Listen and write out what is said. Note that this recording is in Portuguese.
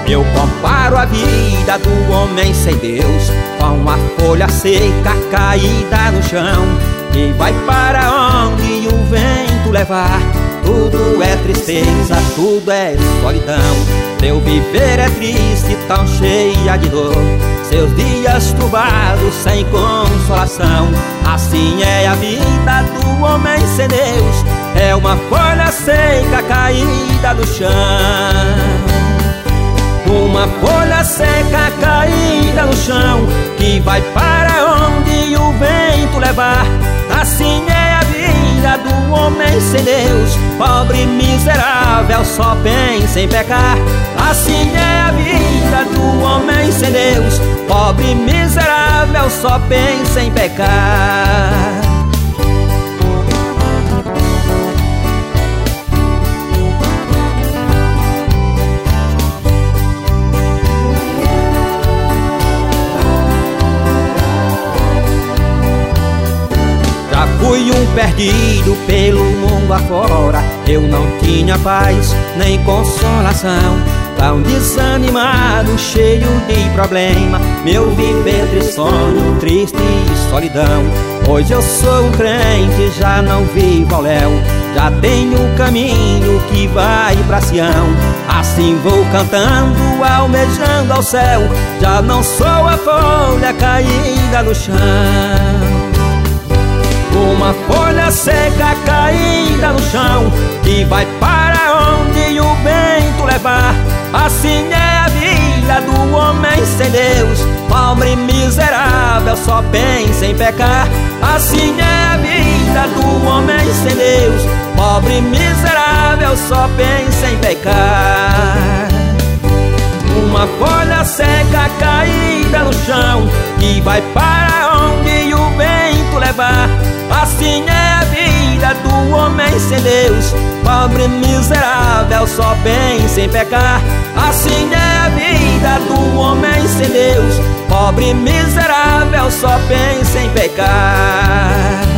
Eu comparo a vida do homem sem Deus com a folha seca caída no chão, que vai para onde o vento levar. Tudo é tristeza, tudo é solidão. Seu viver é triste, tão cheia de dor, seus dias turbados sem consolação. Assim é a vida do homem sem Deus, é uma folha seca caída no chão. Uma folha seca caída no chão, que vai para onde o vento levar. Assim é a vida do homem sem Deus, pobre e miserável, só pensa em pecar. Assim é a vida do homem sem Deus, pobre e miserável, só pensa em pecar. Fui um perdido pelo mundo afora, eu não tinha paz nem consolação. Tão desanimado, cheio de problema, meu viver tristonho, triste e solidão. Hoje eu sou um crente, já não vivo ao léu, já tenho o caminho que vai pra Sião. Assim vou cantando, almejando ao céu, já não sou a folha caída no chão. Uma folha seca caída no chão, que vai para onde o vento levar. Assim é a vida do homem sem Deus, pobre e miserável, só pensa em pecar. Assim é a vida do homem sem Deus, pobre e miserável, só pensa em pecar. Uma folha seca caída no chão, que vai para onde o vento levar. Assim é a vida do homem sem Deus, pobre e miserável, só pensa em pecar. Assim é a vida do homem sem Deus, pobre e miserável, só pensa em pecar.